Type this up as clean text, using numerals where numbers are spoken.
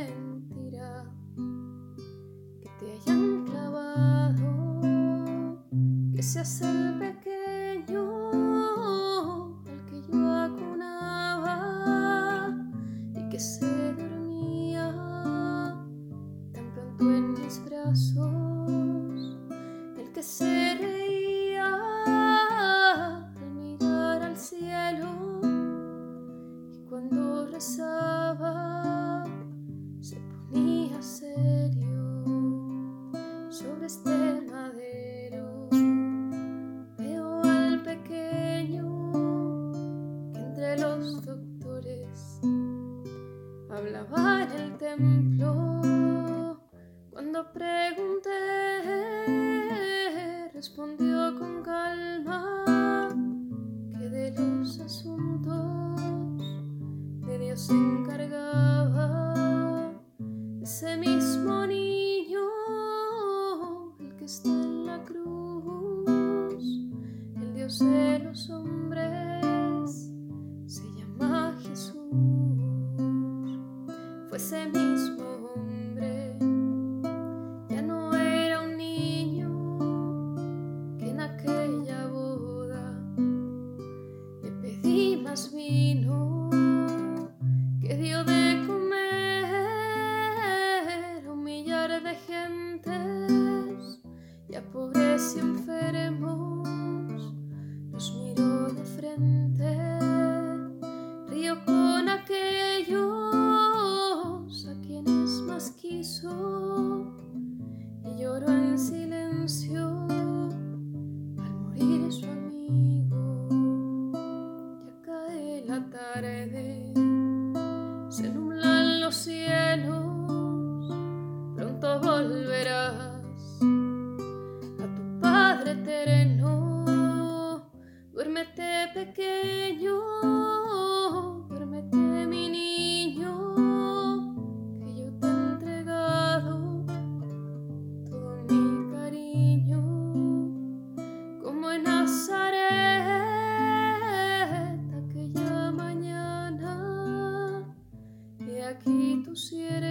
mentira que te hayan clavado, que seas el pequeño al que yo acunaba y que se dormía tan pronto en mis brazos, el que se reía al mirar al cielo y cuando rezaba se ponía serio sobre este madero. Veo al pequeño que entre los doctores hablaba en el templo. Cuando pregunté, respondió con calma que de los asuntos de Dios se encargaba ese mismo niño, el que está en la cruz, el Dios de los hombres, se llama Jesús. Fue ese mismo hombre, ya no era un niño que en aquella boda le pedí más vino, que dio de comer a un millar de gentes y a pobres y enfermos los miró de frente. Río con aquellos a quienes más quiso y lloró en silencio al morir su amigo. Ya cae la tarde, se nublan los cielos, pronto volverás a tu Padre eterno. Duérmete pequeño, duérmete mi niño, que yo te he entregado todo mi cariño. Como en Nazaret aquella mañana, he aquí tu siervo